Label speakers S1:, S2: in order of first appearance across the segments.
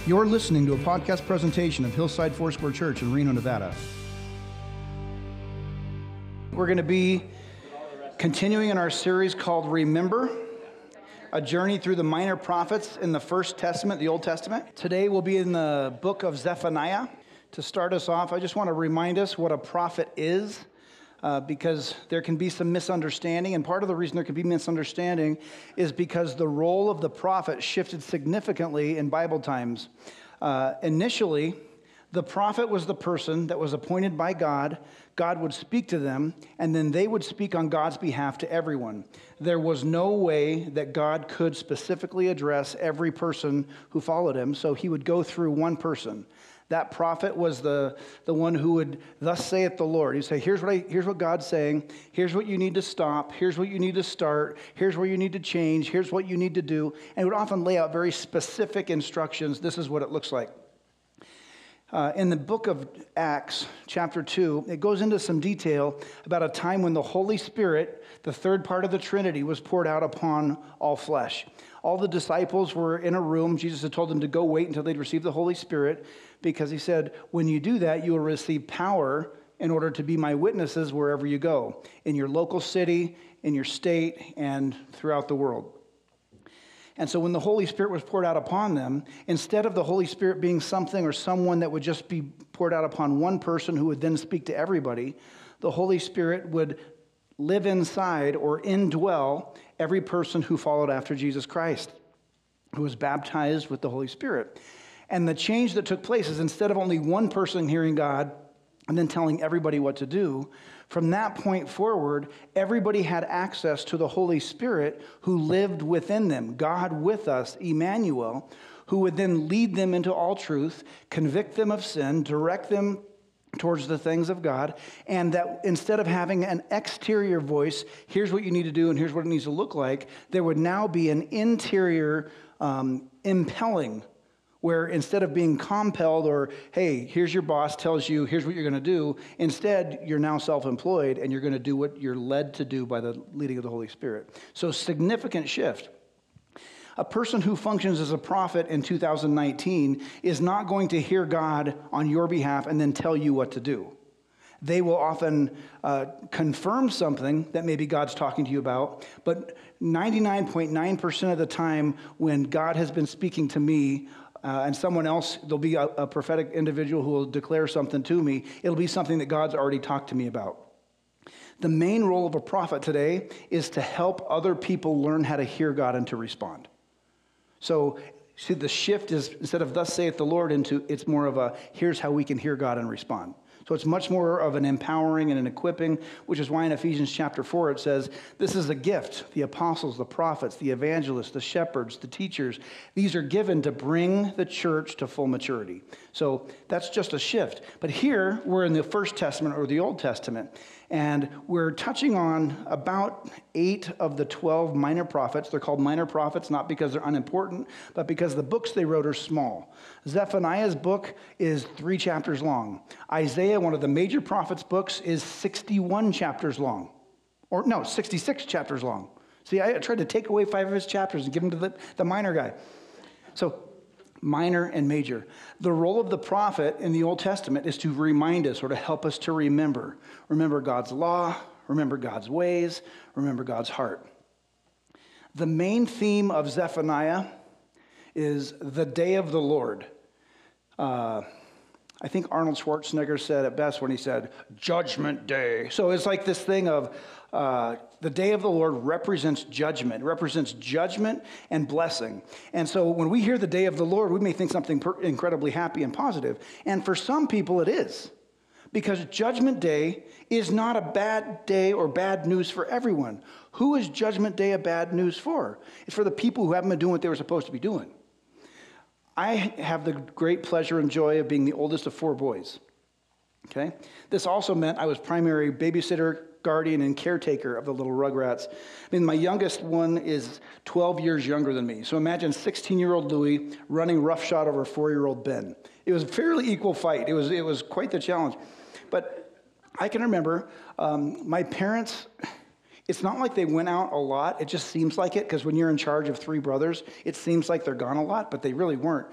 S1: You're listening to a podcast presentation of Hillside Foursquare Church in Reno, Nevada. We're going to be continuing in our series called Remember, a journey through the minor prophets in the First Testament, the Old Testament. Today we'll be in the book of Zephaniah. To start us off, I just want to remind us what a prophet is, because there can be some misunderstanding, and part of the reason there can be misunderstanding is because the role of the prophet shifted significantly in Bible times. Initially, the prophet was the person that was appointed by God. God would speak to them, and then they would speak on God's behalf to everyone. There was no way that God could specifically address every person who followed him, so he would go through one person. That prophet was the one who would, thus saith the Lord. He'd say, here's what God's saying. Here's what you need to stop. Here's what you need to start. Here's where you need to change. Here's what you need to do. And he would often lay out very specific instructions. This is what it looks like. In the book of Acts, chapter 2, it goes into some detail about a time when the Holy Spirit, the third part of the Trinity, was poured out upon all flesh. All the disciples were in a room. Jesus had told them to go wait until they'd receive the Holy Spirit, because he said, when you do that, you will receive power in order to be my witnesses wherever you go, in your local city, in your state, and throughout the world. And so when the Holy Spirit was poured out upon them, instead of the Holy Spirit being something or someone that would just be poured out upon one person who would then speak to everybody, the Holy Spirit would live inside or indwell every person who followed after Jesus Christ, who was baptized with the Holy Spirit. And the change that took place is, instead of only one person hearing God and then telling everybody what to do, from that point forward, everybody had access to the Holy Spirit who lived within them, God with us, Emmanuel, who would then lead them into all truth, convict them of sin, direct them towards the things of God, and that instead of having an exterior voice, here's what you need to do and here's what it needs to look like, there would now be an interior impelling, where instead of being compelled or, hey, here's your boss tells you, here's what you're going to do, instead, you're now self-employed and you're going to do what you're led to do by the leading of the Holy Spirit. So significant shift. A person who functions as a prophet in 2019 is not going to hear God on your behalf and then tell you what to do. They will often confirm something that maybe God's talking to you about, but 99.9% of the time when God has been speaking to me, and someone else, there'll be a prophetic individual who will declare something to me, it'll be something that God's already talked to me about. The main role of a prophet today is to help other people learn how to hear God and to respond. So, see, the shift is, instead of thus saith the Lord, into it's more of a here's how we can hear God and respond. So it's much more of an empowering and an equipping, which is why in Ephesians chapter 4 it says, this is a gift. The apostles, the prophets, the evangelists, the shepherds, the teachers, these are given to bring the church to full maturity. So that's just a shift. But here we're in the First Testament or the Old Testament, and we're touching on about 8 of the 12 minor prophets. They're called minor prophets, not because they're unimportant, but because the books they wrote are small. Zephaniah's book is 3 chapters long. Isaiah, one of the major prophets' books, is 61 chapters long. 66 chapters long. See, I tried to take away 5 of his chapters and give them to the minor guy. So, minor and major. The role of the prophet in the Old Testament is to remind us or to help us to remember. Remember God's law, remember God's ways, remember God's heart. The main theme of Zephaniah is the day of the Lord. I think Arnold Schwarzenegger said it best when he said, Judgment Day. So it's like this thing of the day of the Lord represents judgment. It represents judgment and blessing. And so when we hear the day of the Lord, we may think something incredibly happy and positive. And for some people it is. Because Judgment Day is not a bad day or bad news for everyone. Who is Judgment Day a bad news for? It's for the people who haven't been doing what they were supposed to be doing. I have the great pleasure and joy of being the oldest of 4 boys. Okay? This also meant I was primary babysitter, guardian, and caretaker of the little Rugrats. I mean, my youngest one is 12 years younger than me. So imagine 16-year-old Louie running roughshod over 4-year-old Ben. It was a fairly equal fight. It was quite the challenge. But I can remember my parents, It's not like they went out a lot. It just seems like it, because when you're in charge of 3 brothers, it seems like they're gone a lot, but they really weren't.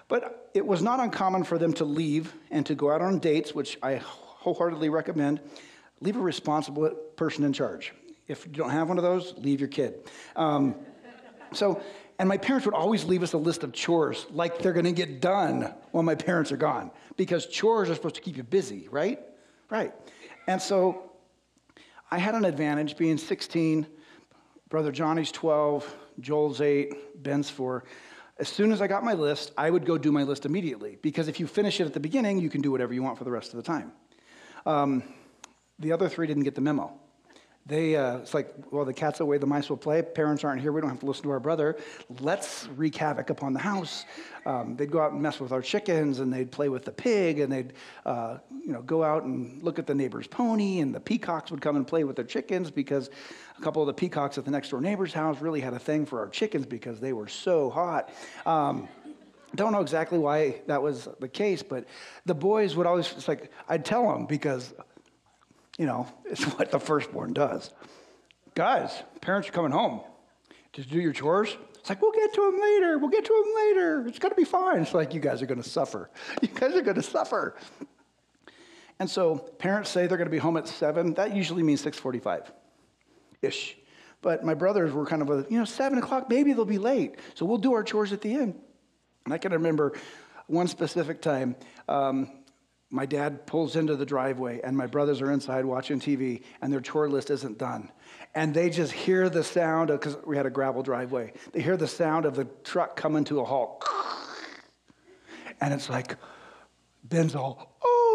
S1: But it was not uncommon for them to leave and to go out on dates, which I wholeheartedly recommend. Leave a responsible person in charge. If you don't have one of those, leave your kid. And my parents would always leave us a list of chores, like they're going to get done when my parents are gone, because chores are supposed to keep you busy, right? Right. And so I had an advantage being 16, Brother Johnny's 12, Joel's 8, Ben's 4. As soon as I got my list, I would go do my list immediately, because if you finish it at the beginning, you can do whatever you want for the rest of the time. The other 3 didn't get the memo. It's like, well, the cat's away, the mice will play. Parents aren't here. We don't have to listen to our brother. Let's wreak havoc upon the house. They'd go out and mess with our chickens, and they'd play with the pig, and they'd go out and look at the neighbor's pony, and the peacocks would come and play with their chickens, because a couple of the peacocks at the next door neighbor's house really had a thing for our chickens because they were so hot. Don't know exactly why that was the case, but the boys would always, it's like, I'd tell them because, it's what the firstborn does. Guys, parents are coming home. Just do your chores. It's like, we'll get to them later. We'll get to them later. It's going to be fine. It's like, you guys are going to suffer. You guys are going to suffer. And so parents say they're going to be home at 7. That usually means 6:45-ish. But my brothers were kind of 7 o'clock, maybe they'll be late. So we'll do our chores at the end. And I can remember one specific time, my dad pulls into the driveway, and my brothers are inside watching TV, and their chore list isn't done. And they just hear the sound because we had a gravel driveway. They hear the sound of the truck coming to a halt. And it's like, Ben's all,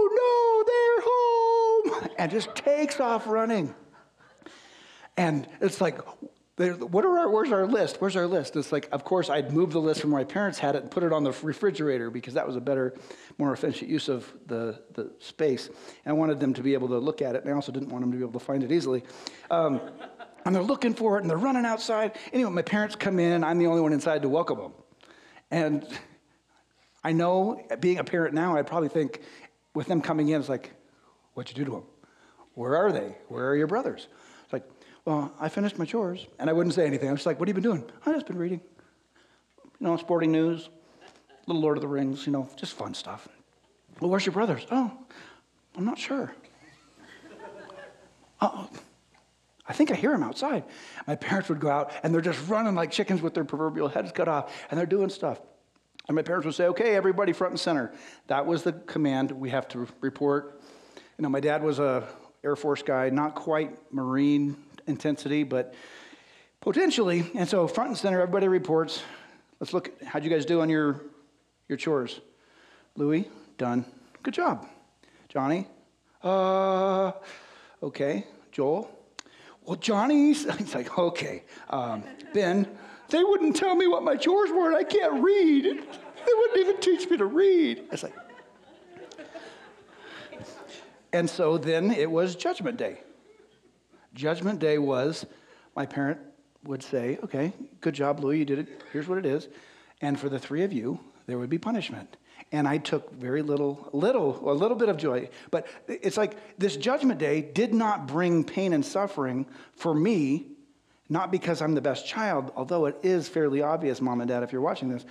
S1: oh, no, they're home, and just takes off running. And it's like, where's our list? Where's our list? It's like, of course, I'd move the list from where my parents had it and put it on the refrigerator, because that was a better, more efficient use of the space. And I wanted them to be able to look at it, and I also didn't want them to be able to find it easily. And they're looking for it, and they're running outside. Anyway, my parents come in. I'm the only one inside to welcome them. And I know, being a parent now, I'd probably think, with them coming in, it's like, what'd you do to them? Where are they? Where are your brothers? It's like, well, I finished my chores, and I wouldn't say anything. I was just like, what have you been doing? I've just been reading. Sporting news, little Lord of the Rings, just fun stuff. Well, where's your brothers? Oh, I'm not sure. Uh-oh. I think I hear them outside. My parents would go out, and they're just running like chickens with their proverbial heads cut off, and they're doing stuff. And my parents would say, okay, everybody front and center. That was the command. We have to report. My dad was a Air Force guy, not quite Marine intensity, but potentially. And so front and center, everybody reports. Let's look, how'd you guys do on your chores? Louis, done. Good job. Johnny, okay. Joel, well, Johnny's, he's like, okay. Ben, they wouldn't tell me what my chores were, and I can't read. They wouldn't even teach me to read. It's like, and so then it was Judgment Day. Judgment Day was, my parent would say, okay, good job, Louis, you did it. Here's what it is. And for the 3 of you, there would be punishment. And I took a little bit of joy. But it's like this Judgment Day did not bring pain and suffering for me, not because I'm the best child, although it is fairly obvious, Mom and Dad, if you're watching this.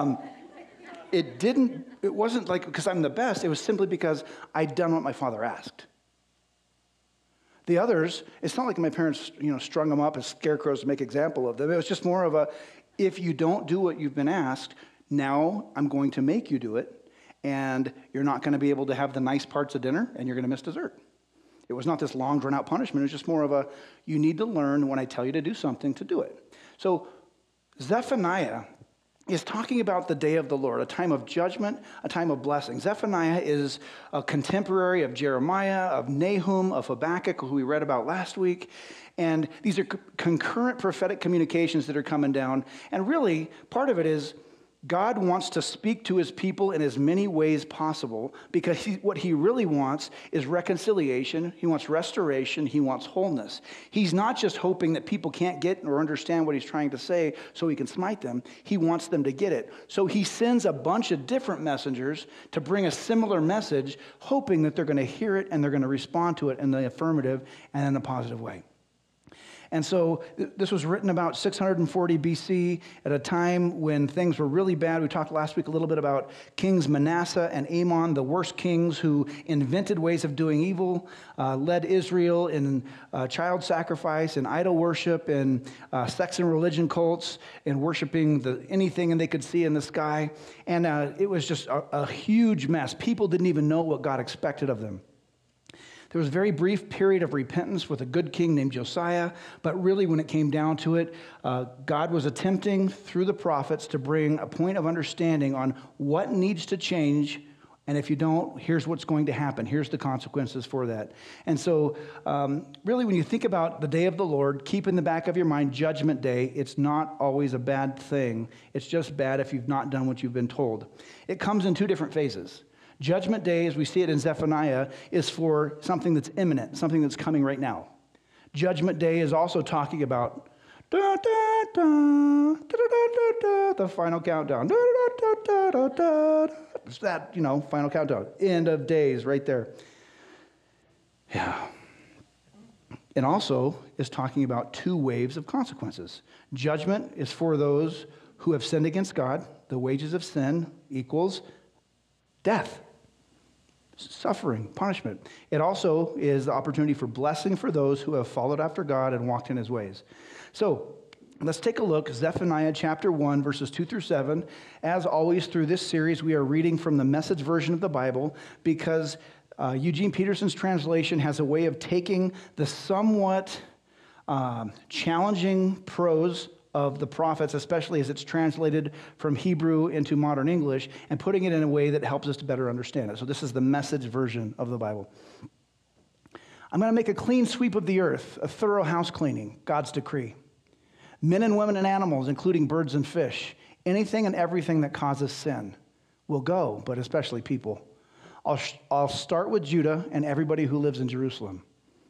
S1: It wasn't like because I'm the best. It was simply because I'd done what my father asked. The others, it's not like my parents, strung them up as scarecrows to make example of them. It was just more of a, if you don't do what you've been asked, now I'm going to make you do it, and you're not going to be able to have the nice parts of dinner, and you're going to miss dessert. It was not this long, drawn-out punishment. It was just more of a, you need to learn when I tell you to do something to do it. So Zephaniah is talking about the day of the Lord, a time of judgment, a time of blessing. Zephaniah is a contemporary of Jeremiah, of Nahum, of Habakkuk, who we read about last week. And these are concurrent prophetic communications that are coming down. And really, part of it is God wants to speak to his people in as many ways possible, because what he really wants is reconciliation. He wants restoration. He wants wholeness. He's not just hoping that people can't get or understand what he's trying to say so he can smite them. He wants them to get it. So he sends a bunch of different messengers to bring a similar message, hoping that they're going to hear it and they're going to respond to it in the affirmative and in a positive way. And so this was written about 640 BC at a time when things were really bad. We talked last week a little bit about Kings Manasseh and Amon, the worst kings who invented ways of doing evil, led Israel in child sacrifice and idol worship and sex and religion cults and worshiping anything they could see in the sky. And it was just a huge mess. People didn't even know what God expected of them. There was a very brief period of repentance with a good king named Josiah, but really when it came down to it, God was attempting through the prophets to bring a point of understanding on what needs to change, and if you don't, here's what's going to happen. Here's the consequences for that. And so really when you think about the day of the Lord, keep in the back of your mind Judgment Day. It's not always a bad thing. It's just bad if you've not done what you've been told. It comes in two different phases. Judgment Day, as we see it in Zephaniah, is for something that's imminent, something that's coming right now. Judgment Day is also talking about da, da, da, da, da, da, da, the final countdown. Da, da, da, da, da, da. It's that, final countdown. End of days right there. Yeah. And also is talking about two waves of consequences. Judgment is for those who have sinned against God. The wages of sin equals death. Suffering, punishment. It also is the opportunity for blessing for those who have followed after God and walked in his ways. So let's take a look. Zephaniah chapter 1, verses 2 through 7. As always, through this series, we are reading from the Message version of the Bible because Eugene Peterson's translation has a way of taking the somewhat challenging prose of the prophets, especially as it's translated from Hebrew into modern English, and putting it in a way that helps us to better understand it. So this is the Message version of the Bible. I'm going to make a clean sweep of the earth, a thorough house cleaning, God's decree. Men and women and animals, including birds and fish, anything and everything that causes sin will go, but especially people. I'll start with Judah and everybody who lives in Jerusalem.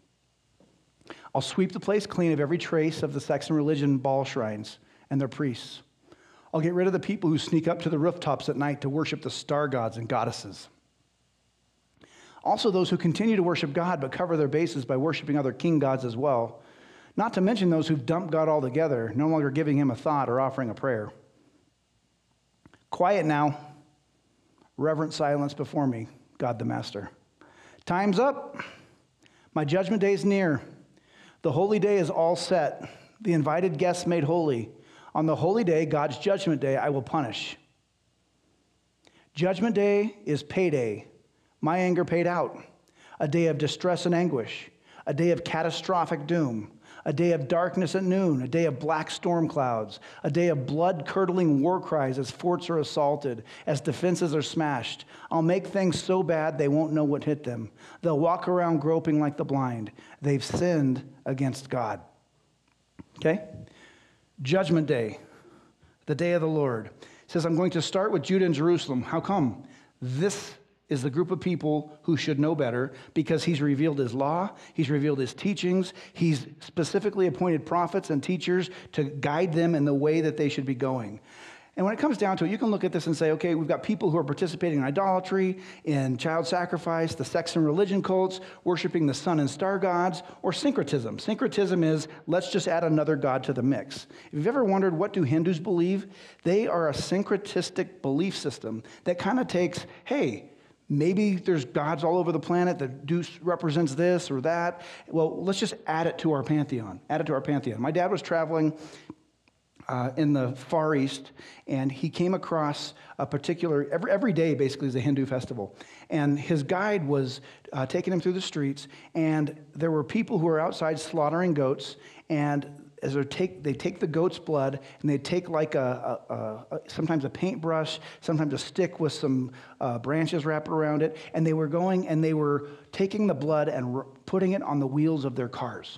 S1: I'll sweep the place clean of every trace of the sex and religion Baal shrines and their priests. I'll get rid of the people who sneak up to the rooftops at night to worship the star gods and goddesses. Also those who continue to worship God but cover their bases by worshiping other king gods as well. Not to mention those who've dumped God altogether, no longer giving him a thought or offering a prayer. Quiet now. Reverent silence before me, God the Master. Time's up. My judgment day is near. The holy day is all set, the invited guests made holy. On the holy day, God's judgment day, I will punish. Judgment day is payday, my anger paid out, a day of distress and anguish, a day of catastrophic doom, a day of darkness at noon, a day of black storm clouds, a day of blood-curdling war cries as forts are assaulted, as defenses are smashed. I'll make things so bad they won't know what hit them. They'll walk around groping like the blind. They've sinned against God. Okay? Judgment Day, the day of the Lord. It says, I'm going to start with Judah and Jerusalem. How come? This is the group of people who should know better because he's revealed his law, he's revealed his teachings, he's specifically appointed prophets and teachers to guide them in the way that they should be going. And when it comes down to it, you can look at this and say, okay, we've got people who are participating in idolatry, in child sacrifice, the sex and religion cults, worshiping the sun and star gods, or syncretism. Syncretism is, let's just add another god to the mix. If you've ever wondered, what do Hindus believe? They are a syncretistic belief system that kind of takes, hey, maybe there's gods all over the planet that represents this or that. Well, let's just add it to our pantheon. Add it to our pantheon. My dad was traveling in the Far East, and he came across a particular, every day basically is a Hindu festival. And his guide was taking him through the streets, and there were people who were outside slaughtering goats, and as they take the goat's blood, and they take like sometimes a paintbrush, sometimes a stick with some branches wrapped around it, and they were going and they were taking the blood and putting it on the wheels of their cars.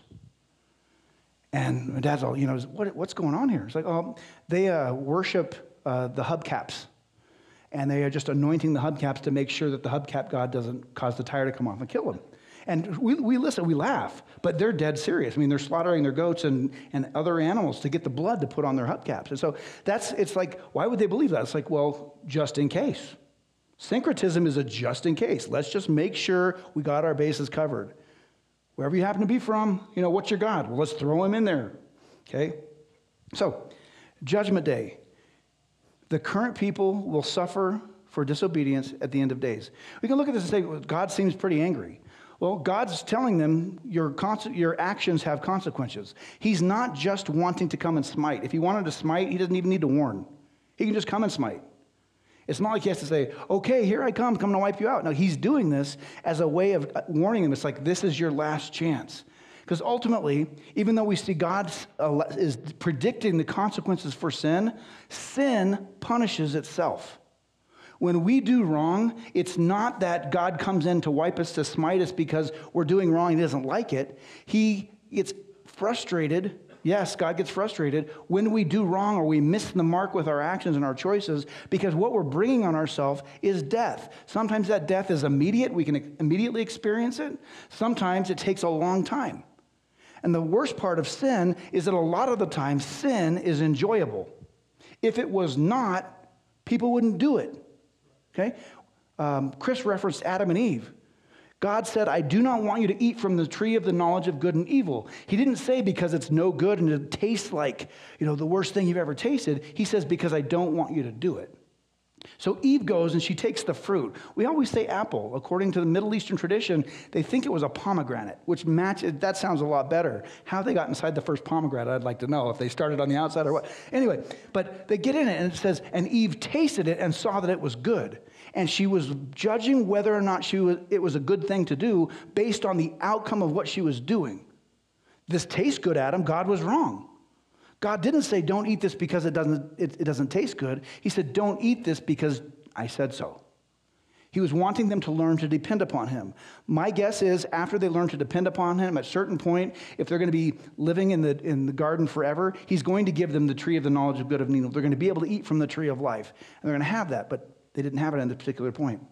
S1: And my dad's all, what's going on here? It's like, oh, they worship the hubcaps. And they are just anointing the hubcaps to make sure that the hubcap god doesn't cause the tire to come off and kill them. And we listen, we laugh, but they're dead serious. I mean, they're slaughtering their goats and other animals to get the blood to put on their hubcaps. And so it's like, why would they believe that? It's like, well, just in case. Syncretism is a just in case. Let's just make sure we got our bases covered. Wherever you happen to be from, what's your God? Well, let's throw him in there. Okay? So, Judgment Day. The current people will suffer for disobedience at the end of days. We can look at this and say, well, God seems pretty angry. Well, God's telling them your actions have consequences. He's not just wanting to come and smite. If he wanted to smite, he doesn't even need to warn. He can just come and smite. It's not like he has to say, okay, here I come to wipe you out. No, he's doing this as a way of warning them. It's like, this is your last chance. Because ultimately, even though we see God is predicting the consequences for sin, sin punishes itself. When we do wrong, it's not that God comes in to wipe us, to smite us because we're doing wrong and he doesn't like it. He gets frustrated. Yes, God gets frustrated when we do wrong or we miss the mark with our actions and our choices, because what we're bringing on ourselves is death. Sometimes that death is immediate. We can immediately experience it. Sometimes it takes a long time. And the worst part of sin is that a lot of the time sin is enjoyable. If it was not, people wouldn't do it. Okay? Chris referenced Adam and Eve. God said, I do not want you to eat from the tree of the knowledge of good and evil. He didn't say because it's no good and it tastes like, the worst thing you've ever tasted. He says because I don't want you to do it. So Eve goes and she takes the fruit. We always say apple. According to the Middle Eastern tradition, they think it was a pomegranate, which that sounds a lot better. How they got inside the first pomegranate, I'd like to know, if they started on the outside or what. Anyway, but they get in it and it says, and Eve tasted it and saw that it was good. And she was judging whether or not it was a good thing to do based on the outcome of what she was doing. This tastes good, Adam. God was wrong. God didn't say, don't eat this because it doesn't taste good. He said, don't eat this because I said so. He was wanting them to learn to depend upon him. My guess is after they learn to depend upon him, at a certain point, if they're going to be living in the garden forever, he's going to give them the tree of the knowledge of good and evil. They're going to be able to eat from the tree of life. And they're going to have that, but they didn't have it at this particular point.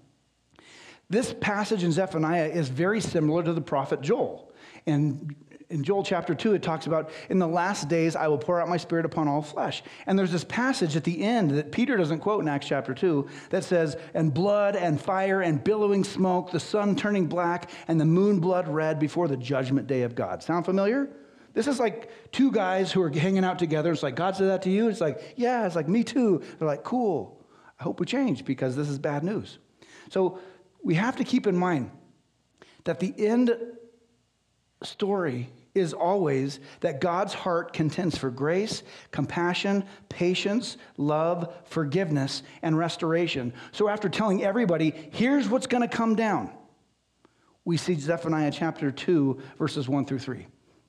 S1: This passage in Zephaniah is very similar to the prophet Joel. And in Joel chapter 2, it talks about, in the last days, I will pour out my spirit upon all flesh. And there's this passage at the end that Peter doesn't quote in Acts chapter 2 that says, and blood and fire and billowing smoke, the sun turning black and the moon blood red before the judgment day of God. Sound familiar? This is like two guys who are hanging out together. It's like, God said that to you? It's like, yeah. It's like, me too. They're like, cool. I hope we change because this is bad news. So we have to keep in mind that the end story is always that God's heart contends for grace, compassion, patience, love, forgiveness, and restoration. So after telling everybody, here's what's going to come down, we see Zephaniah chapter 2, verses 1 through 3.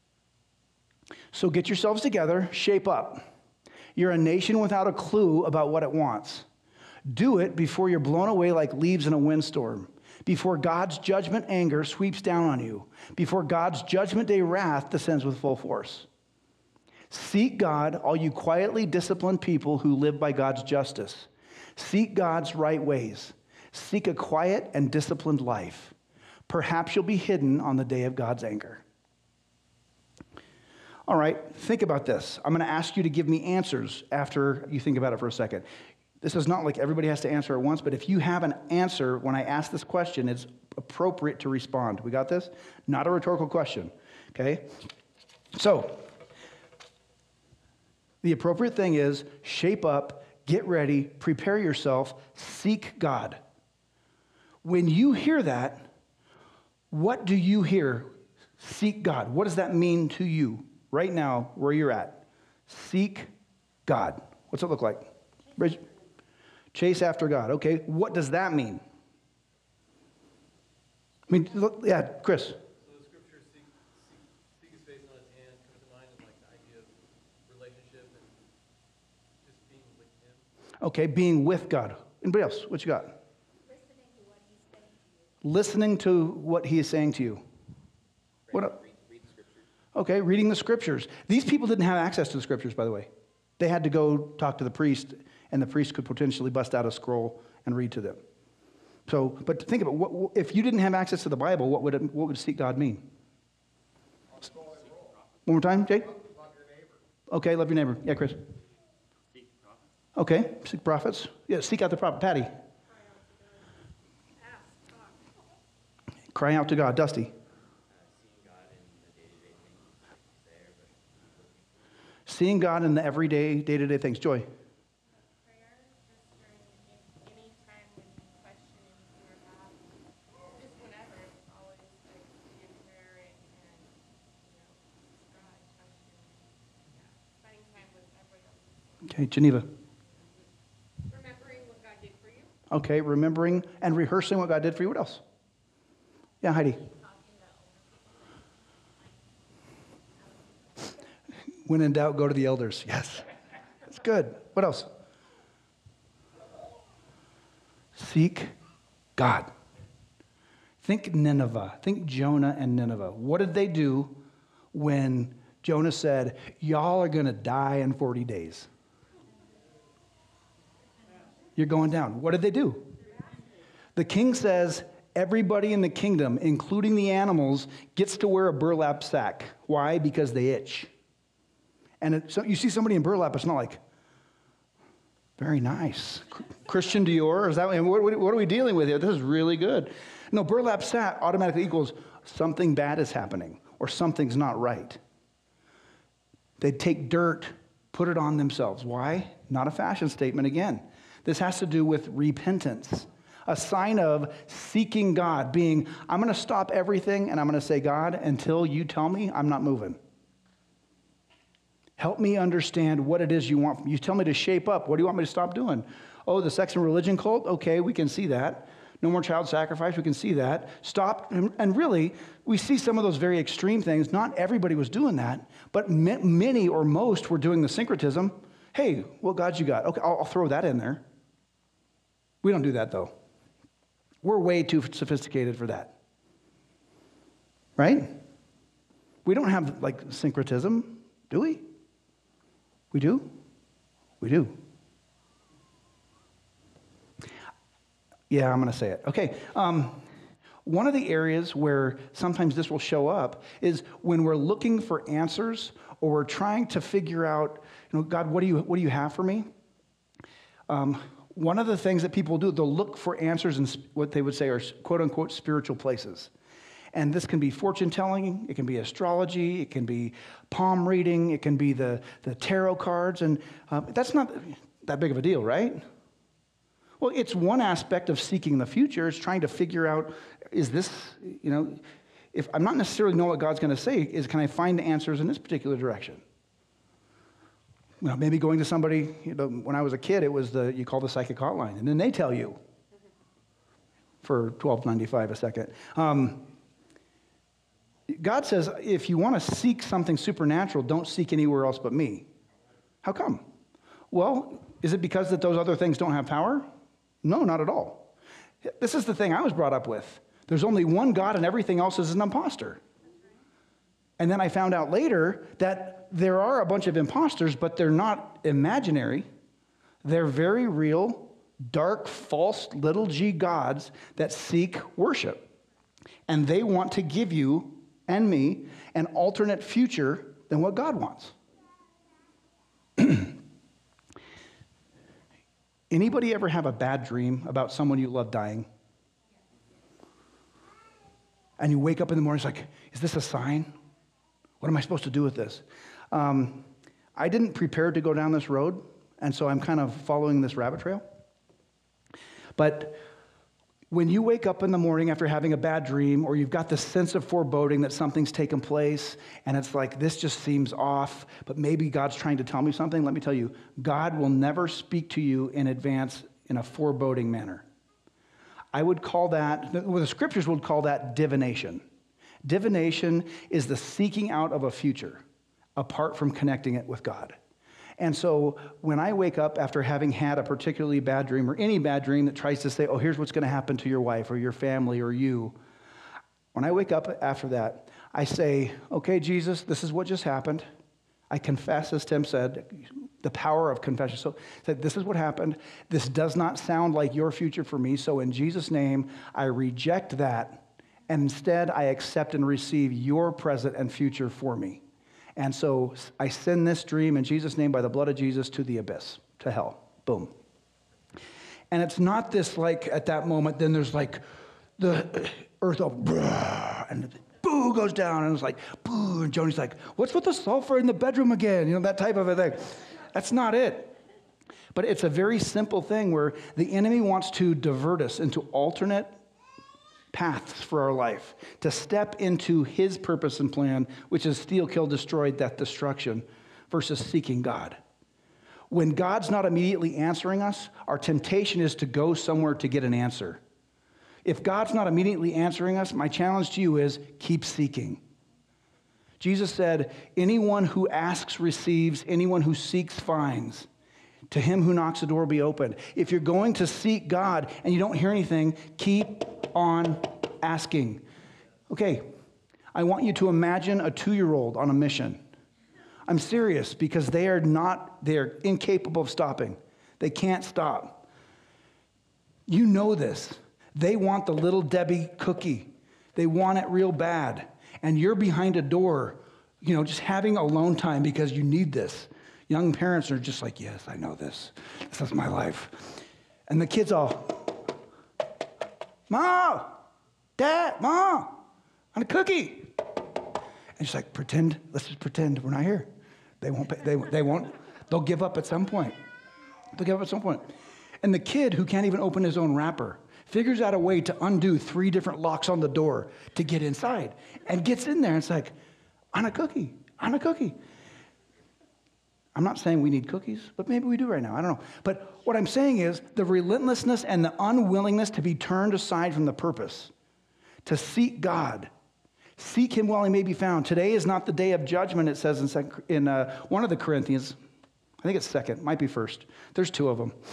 S1: So get yourselves together, shape up. You're a nation without a clue about what it wants. Do it before you're blown away like leaves in a windstorm. Before God's judgment anger sweeps down on you, before God's judgment day wrath descends with full force. Seek God, all you quietly disciplined people who live by God's justice. Seek God's right ways. Seek a quiet and disciplined life. Perhaps you'll be hidden on the day of God's anger. All right, think about this. I'm going to ask you to give me answers after you think about it for a second. This is not like everybody has to answer at once, but if you have an answer when I ask this question, it's appropriate to respond. We got this? Not a rhetorical question, okay? So, the appropriate thing is shape up, get ready, prepare yourself, seek God. When you hear that, what do you hear? Seek God. What does that mean to you right now where you're at? Seek God. What's it look like? Chase after God. Okay, what does that mean? I mean, look, yeah, Chris.
S2: So the scripture, seek his face on his hand, comes to mind as like the idea of relationship and just being with him.
S1: Okay, being with God. Anybody else? What you got? Listening to what he is saying to you. What?
S2: Read the scriptures.
S1: Okay, reading the scriptures. These people didn't have access to the scriptures, by the way. They had to go talk to the priest, and the priest could potentially bust out a scroll and read to them. So, but think about what if you didn't have access to the Bible, what would seek God mean? One more time, Jake. Okay, love your neighbor. Yeah, Chris. Okay, seek prophets. Yeah, seek out the prophet. Patty. Crying out to God. Dusty.
S2: Seeing God
S1: Seeing God in the everyday, day-to-day things. Joy.
S3: Prayer, just during any time when you question anything or doubt, just whenever, it's always like be in prayer and God, question, spending time with everybody else.
S1: Okay, Geneva.
S3: Remembering what God did for you.
S1: Okay, remembering and rehearsing what God did for you. What else? Yeah, Heidi. When in doubt, go to the elders. Yes. That's good. What else? Seek God. Think Nineveh. Think Jonah and Nineveh. What did they do when Jonah said, y'all are going to die in 40 days? You're going down. What did they do? The king says, everybody in the kingdom, including the animals, gets to wear a burlap sack. Why? Because they itch. And so you see somebody in burlap, it's not like, very nice. Christian Dior? Is that what are we dealing with here? This is really good. No, burlap sack automatically equals something bad is happening or something's not right. They take dirt, put it on themselves. Why? Not a fashion statement again. This has to do with repentance. A sign of seeking God, being, I'm going to stop everything and I'm going to say, God, until you tell me, I'm not moving. Help me understand what it is you want. You tell me to shape up. What do you want me to stop doing? Oh, the sex and religion cult? Okay, we can see that. No more child sacrifice, we can see that. Stop. And really, we see some of those very extreme things. Not everybody was doing that, but many or most were doing the syncretism. Hey, what gods you got? Okay, I'll throw that in there. We don't do that, though. We're way too sophisticated for that. Right? We don't have, like, syncretism, do we? We do? We do. Yeah, I'm going to say it. Okay. One of the areas where sometimes this will show up is when we're looking for answers or we're trying to figure out, God, what do you have for me? One of the things that people do, they'll look for answers in what they would say are quote-unquote spiritual places. And this can be fortune telling, it can be astrology, it can be palm reading, it can be the tarot cards, and that's not that big of a deal, right? Well, it's one aspect of seeking the future. It's trying to figure out, is this, if I'm not necessarily know what God's going to say, can I find answers in this particular direction? Maybe going to somebody, when I was a kid, it was you call the psychic hotline, and then they tell you for $12.95 a second. God says, if you want to seek something supernatural, don't seek anywhere else but me. How come? Well, is it because that those other things don't have power? No, not at all. This is the thing I was brought up with. There's only one God and everything else is an imposter. And then I found out later that there are a bunch of imposters, but they're not imaginary. They're very real, dark, false, little g gods that seek worship. And they want to give you and me an alternate future than what God wants. Anybody ever have a bad dream about someone you love dying? And you wake up in the morning, it's like, is this a sign? What am I supposed to do with this? I didn't prepare to go down this road, and so I'm kind of following this rabbit trail. But when you wake up in the morning after having a bad dream, or you've got this sense of foreboding that something's taken place, and it's like, this just seems off, but maybe God's trying to tell me something, let me tell you, God will never speak to you in advance in a foreboding manner. I would call that, the scriptures would call that divination. Divination is the seeking out of a future apart from connecting it with God. And so when I wake up after having had a particularly bad dream or any bad dream that tries to say, oh, here's what's going to happen to your wife or your family or you, when I wake up after that, I say, okay, Jesus, this is what just happened. I confess, as Tim said, the power of confession. So said, this is what happened. This does not sound like your future for me. So in Jesus' name, I reject that. And instead, I accept and receive your present and future for me. And so I send this dream in Jesus' name by the blood of Jesus to the abyss, to hell. Boom. And it's not this like at that moment, then there's like the earth, and boom, boo goes down. And it's like, boo. And Joni's like, what's with the sulfur in the bedroom again? You know, that type of a thing. That's not it. But it's a very simple thing where the enemy wants to divert us into alternate paths for our life, to step into his purpose and plan, which is steal, kill, destroy, death, destruction, versus seeking God. When God's not immediately answering us, our temptation is to go somewhere to get an answer. If God's not immediately answering us, my challenge to you is keep seeking. Jesus said, anyone who asks receives, anyone who seeks finds. To him who knocks, the door will be open. If you're going to seek God and you don't hear anything, keep on asking. Okay, I want you to imagine a 2-year-old on a mission. I'm serious, because they're incapable of stopping. They can't stop. You know this. They want the Little Debbie cookie. They want it real bad. And you're behind a door, just having alone time because you need this. Young parents are just like, yes, I know this. This is my life. And the kids all, Mom, Dad, Mom, on a cookie. And she's like, let's just pretend we're not here. They won't, they'll give up at some point. And the kid who can't even open his own wrapper figures out a way to undo 3 different locks on the door to get inside and gets in there. And it's like, on a cookie. I'm not saying we need cookies, but maybe we do right now. I don't know. But what I'm saying is the relentlessness and the unwillingness to be turned aside from the purpose, to seek God. Seek him while he may be found. Today is not the day of judgment, it says in one of the Corinthians. I think it's second, might be first. There's 2 of them.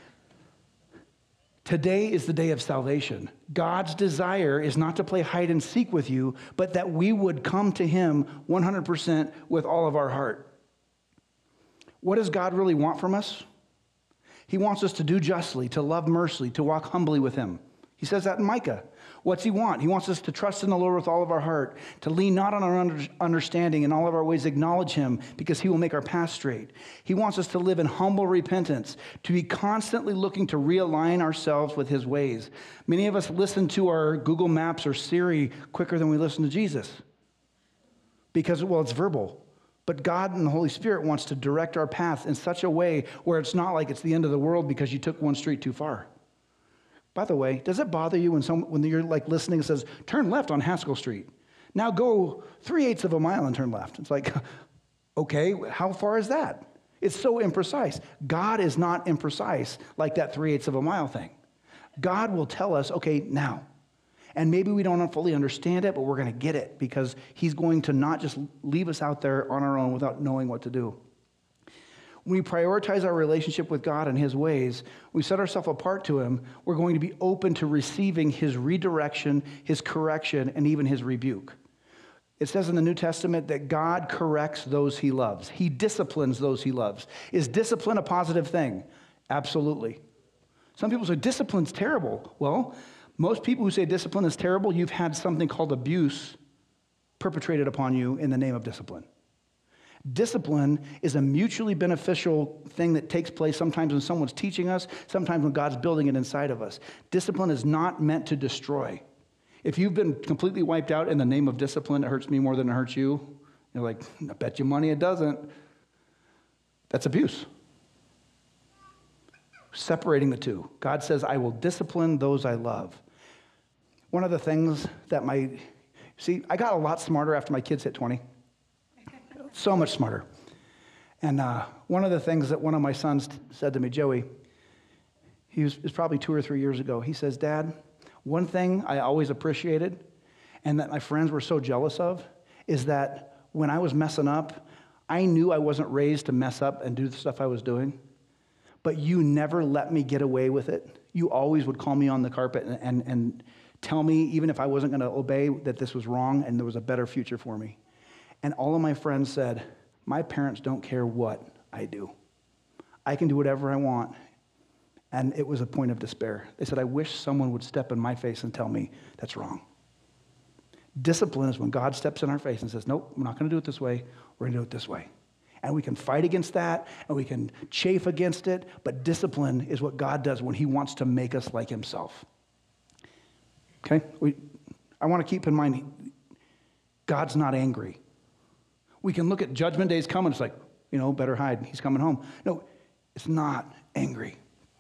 S1: Today is the day of salvation. God's desire is not to play hide and seek with you, but that we would come to him 100% with all of our heart. What does God really want from us? He wants us to do justly, to love mercifully, to walk humbly with him. He says that in Micah. What's he want? He wants us to trust in the Lord with all of our heart, to lean not on our understanding, in all of our ways acknowledge him, because he will make our path straight. He wants us to live in humble repentance, to be constantly looking to realign ourselves with his ways. Many of us listen to our Google Maps or Siri quicker than we listen to Jesus, because, well, it's verbal. But God and the Holy Spirit wants to direct our path in such a way where it's not like it's the end of the world because you took one street too far. By the way, does it bother you when you're like listening and says, turn left on Haskell Street? Now go 3/8 of a mile and turn left. It's like, okay, how far is that? It's so imprecise. God is not imprecise like that 3/8 of a mile thing. God will tell us, okay, now. And maybe we don't fully understand it, but we're going to get it because he's going to not just leave us out there on our own without knowing what to do. When we prioritize our relationship with God and his ways, we set ourselves apart to him, we're going to be open to receiving his redirection, his correction, and even his rebuke. It says in the New Testament that God corrects those he loves. He disciplines those he loves. Is discipline a positive thing? Absolutely. Some people say discipline's terrible. Well, most people who say discipline is terrible, you've had something called abuse perpetrated upon you in the name of discipline. Discipline is a mutually beneficial thing that takes place sometimes when someone's teaching us, sometimes when God's building it inside of us. Discipline is not meant to destroy. If you've been completely wiped out in the name of discipline, it hurts me more than it hurts you. You're like, I bet you money it doesn't. That's abuse. Separating the two. God says, I will discipline those I love. One of the things that I got a lot smarter after my kids hit 20. So much smarter. And one of the things that one of my sons said to me, Joey, it was probably 2 or 3 years ago. He says, Dad, one thing I always appreciated and that my friends were so jealous of is that when I was messing up, I knew I wasn't raised to mess up and do the stuff I was doing, but you never let me get away with it. You always would call me on the carpet and tell me, even if I wasn't going to obey, that this was wrong and there was a better future for me. And all of my friends said, my parents don't care what I do. I can do whatever I want. And it was a point of despair. They said, I wish someone would step in my face and tell me that's wrong. Discipline is when God steps in our face and says, nope, we're not going to do it this way. We're going to do it this way. And we can fight against that, and we can chafe against it, but discipline is what God does when he wants to make us like himself. Okay? I want to keep in mind, God's not angry. We can look at Judgment Day's coming. It's like, better hide. He's coming home. No, it's not angry.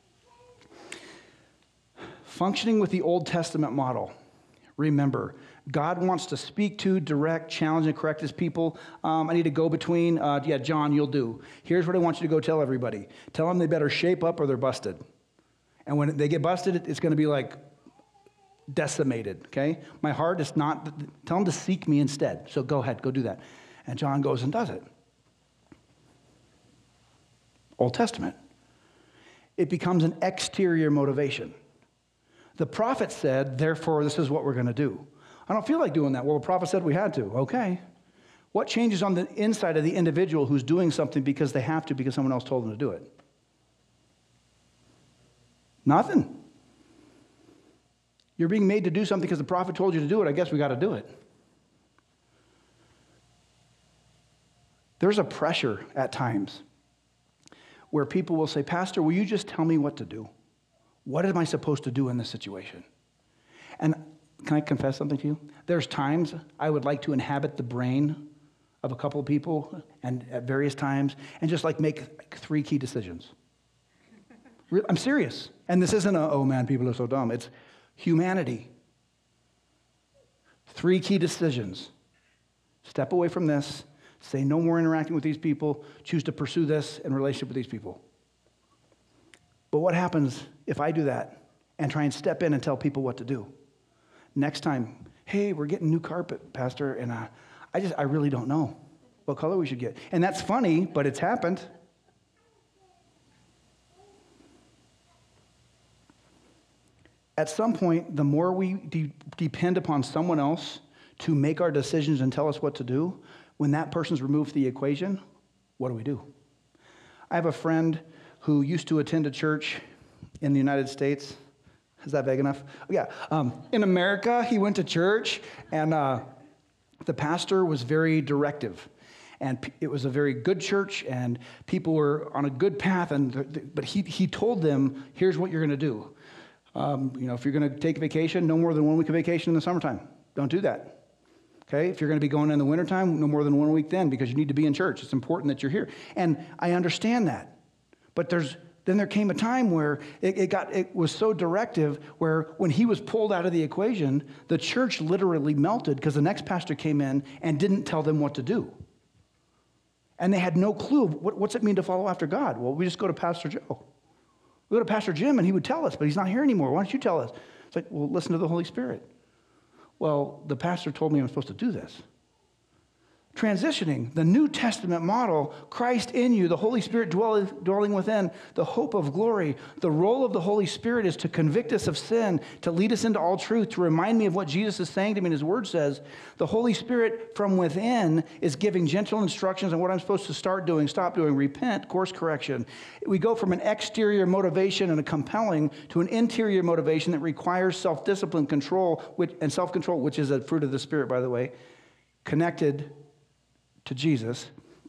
S1: Functioning with the Old Testament model. Remember, God wants to speak to, direct, challenge, and correct his people. I need to go between. John, you'll do. Here's what I want you to go tell everybody. Tell them they better shape up or they're busted. And when they get busted, it's going to be like decimated, okay? My heart is not, tell them to seek me instead. So go ahead, go do that. And John goes and does it. Old Testament. It becomes an exterior motivation. The prophet said, therefore, this is what we're going to do. I don't feel like doing that. Well, the prophet said we had to. Okay. What changes on the inside of the individual who's doing something because they have to, because someone else told them to do it? Nothing. You're being made to do something because the prophet told you to do it. I guess we got to do it. There's a pressure at times where people will say, Pastor, will you just tell me what to do? What am I supposed to do in this situation? And can I confess something to you? There's times I would like to inhabit the brain of a couple of people and at various times and just like make 3 key decisions. I'm serious. And this isn't oh man, people are so dumb. It's humanity. 3 key decisions. Step away from this. Say no more interacting with these people. Choose to pursue this in relationship with these people. But what happens if I do that and try and step in and tell people what to do? Next time, hey, we're getting new carpet, Pastor, and I really don't know what color we should get. And that's funny, but it's happened. At some point, the more we depend upon someone else to make our decisions and tell us what to do, when that person's removed from the equation, what do? I have a friend who used to attend a church in the United States. Is that vague enough? Yeah. In America, he went to church, and the pastor was very directive. And it was a very good church, and people were on a good path. But he told them, here's what you're going to do. If you're going to take a vacation, no more than 1 week of vacation in the summertime. Don't do that. Okay? If you're going to be going in the wintertime, no more than 1 week then, because you need to be in church. It's important that you're here. And I understand that. But then there came a time where it was so directive where when he was pulled out of the equation, the church literally melted because the next pastor came in and didn't tell them what to do. And they had no clue. What's it mean to follow after God? Well, we just go to Pastor Joe. We go to Pastor Jim and he would tell us, but he's not here anymore. Why don't you tell us? It's like, well, listen to the Holy Spirit. Well, the pastor told me I'm supposed to do this. Transitioning, the New Testament model, Christ in you, the Holy Spirit dwelling within, the hope of glory. The role of the Holy Spirit is to convict us of sin, to lead us into all truth, to remind me of what Jesus is saying to me, and his word says. The Holy Spirit from within is giving gentle instructions on what I'm supposed to start doing, stop doing, repent, course correction. We go from an exterior motivation and a compelling to an interior motivation that requires self-discipline, control, and self-control, which is a fruit of the Spirit, by the way, connected to Jesus,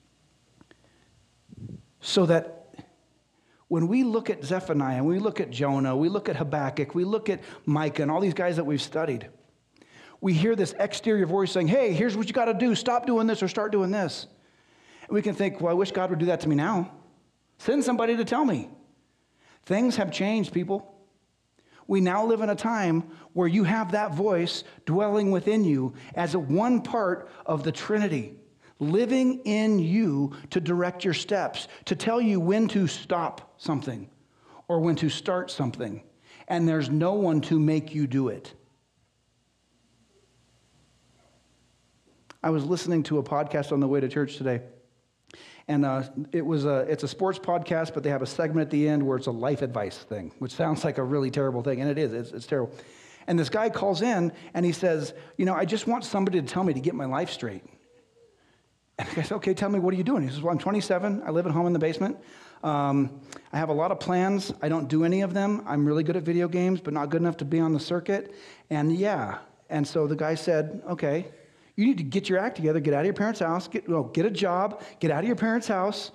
S1: so that when we look at Zephaniah, we look at Jonah, we look at Habakkuk, we look at Micah and all these guys that we've studied, we hear this exterior voice saying, hey, here's what you got to do. Stop doing this or start doing this. And we can think, well, I wish God would do that to me now. Send somebody to tell me. Things have changed, people. We now live in a time where you have that voice dwelling within you as a one part of the Trinity, living in you to direct your steps, to tell you when to stop something or when to start something. And there's no one to make you do it. I was listening to a podcast on the way to church today. And it's a sports podcast, but they have a segment at the end where it's a life advice thing, which sounds like a really terrible thing. And it is. It's terrible. And this guy calls in and he says, I just want somebody to tell me to get my life straight. And I said, okay, tell me, what are you doing? He says, well, I'm 27. I live at home in the basement. I have a lot of plans. I don't do any of them. I'm really good at video games, but not good enough to be on the circuit. And so the guy said, okay, you need to get your act together, get out of your parents' house, get a job, get out of your parents' house,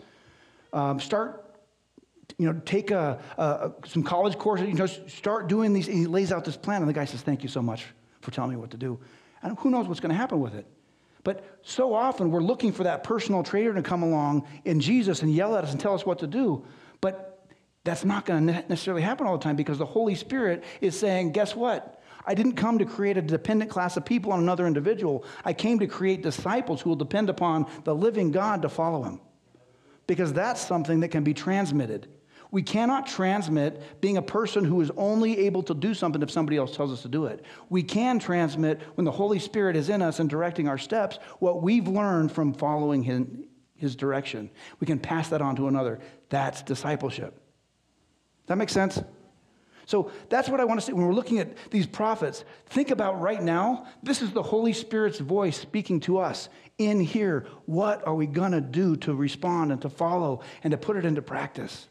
S1: take some college courses, start doing these. And he lays out this plan, and the guy says, thank you so much for telling me what to do. And who knows what's going to happen with it. But so often we're looking for that personal trainer to come along in Jesus and yell at us and tell us what to do. But that's not going to necessarily happen all the time, because the Holy Spirit is saying, guess what? I didn't come to create a dependent class of people on another individual. I came to create disciples who will depend upon the living God to follow him. Because that's something that can be transmitted. We cannot transmit being a person who is only able to do something if somebody else tells us to do it. We can transmit when the Holy Spirit is in us and directing our steps, what we've learned from following his direction. We can pass that on to another. That's discipleship. Does that make sense? So that's what I want to say. When we're looking at these prophets, think about right now, this is the Holy Spirit's voice speaking to us in here. What are we going to do to respond and to follow and to put it into practice?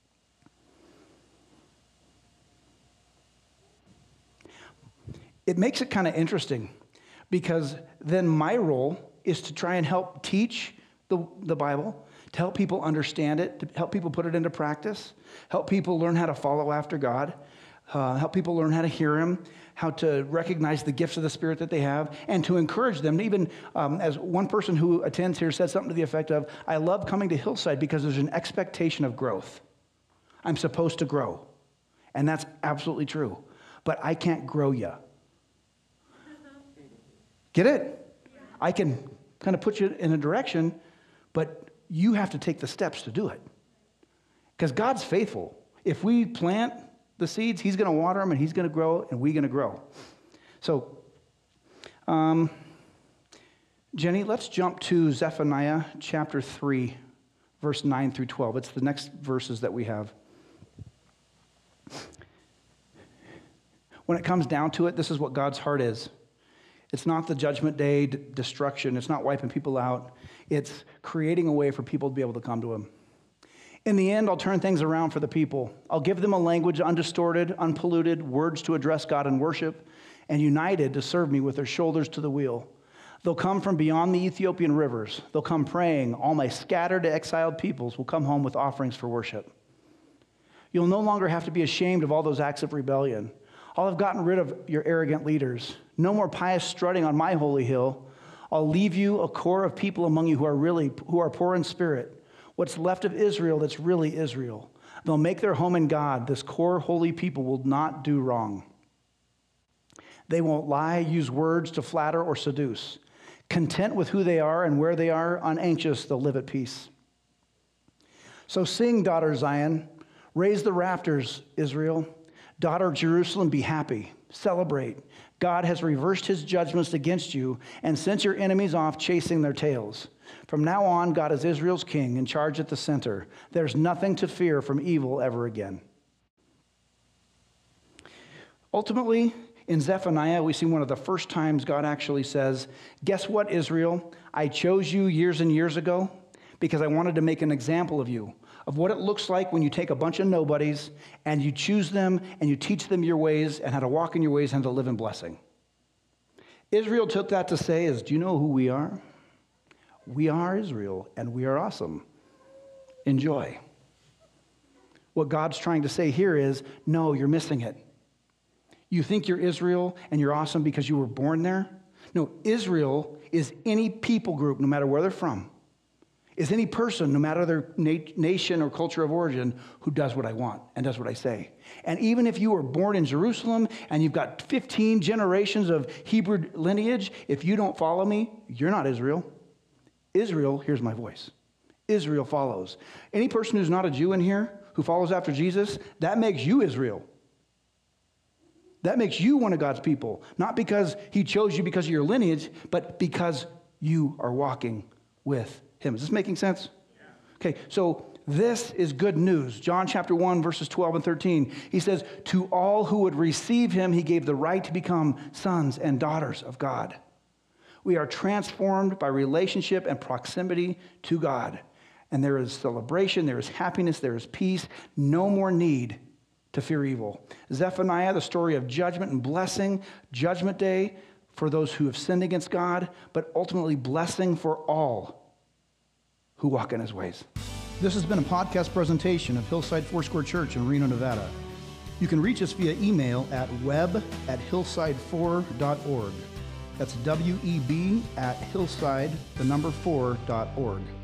S1: It makes it kind of interesting, because then my role is to try and help teach the Bible, to help people understand it, to help people put it into practice, help people learn how to follow after God, help people learn how to hear him, how to recognize the gifts of the Spirit that they have, and to encourage them. Even as one person who attends here said something to the effect of, I love coming to Hillside because there's an expectation of growth. I'm supposed to grow. And that's absolutely true. But I can't grow you. Get it? I can kind of put you in a direction, but you have to take the steps to do it. Because God's faithful. If we plant the seeds, he's going to water them, and he's going to grow, and we're going to grow. So, Jenny, let's jump to Zephaniah chapter 3, verse 9 through 12. It's the next verses that we have. When it comes down to it, this is what God's heart is. It's not the judgment day destruction. It's not wiping people out. It's creating a way for people to be able to come to him. In the end, I'll turn things around for the people. I'll give them a language undistorted, unpolluted, words to address God in worship, and united to serve me with their shoulders to the wheel. They'll come from beyond the Ethiopian rivers. They'll come praying. All my scattered, exiled peoples will come home with offerings for worship. You'll no longer have to be ashamed of all those acts of rebellion. I'll have gotten rid of your arrogant leaders. No more pious strutting on my holy hill. I'll leave you a core of people among you who are poor in spirit. What's left of Israel that's really Israel. They'll make their home in God. This core holy people will not do wrong. They won't lie, use words to flatter or seduce. Content with who they are and where they are, unanxious, they'll live at peace. So sing, daughter Zion. Raise the rafters, Israel. Daughter Jerusalem, be happy. Celebrate. God has reversed his judgments against you and sent your enemies off chasing their tails. From now on, God is Israel's king, in charge at the center. There's nothing to fear from evil ever again. Ultimately, in Zephaniah, we see one of the first times God actually says, guess what, Israel? I chose you years and years ago because I wanted to make an example of you, of what it looks like when you take a bunch of nobodies and you choose them and you teach them your ways and how to walk in your ways and to live in blessing. Israel took that to say is, do you know who we are? We are Israel, and we are awesome. Enjoy. What God's trying to say here is, no, you're missing it. You think you're Israel and you're awesome because you were born there? No, Israel is any people group, no matter where they're from. Is any person, no matter their nation or culture of origin, who does what I want and does what I say. And even if you were born in Jerusalem and you've got 15 generations of Hebrew lineage, if you don't follow me, you're not Israel. Israel hears my voice. Israel follows. Any person who's not a Jew in here who follows after Jesus, that makes you Israel. That makes you one of God's people. Not because he chose you because of your lineage, but because you are walking with him. Is this making sense? Yeah. Okay, so this is good news. John chapter 1, verses 12 and 13. He says, to all who would receive him, he gave the right to become sons and daughters of God. We are transformed by relationship and proximity to God. And there is celebration, there is happiness, there is peace. No more need to fear evil. Zephaniah, the story of judgment and blessing, judgment day for those who have sinned against God, but ultimately blessing for all who walk in his ways. This has been a podcast presentation of Hillside Foursquare Church in Reno, Nevada. You can reach us via email at web@hillside4.org. That's WEB at hillside, the number 4.org.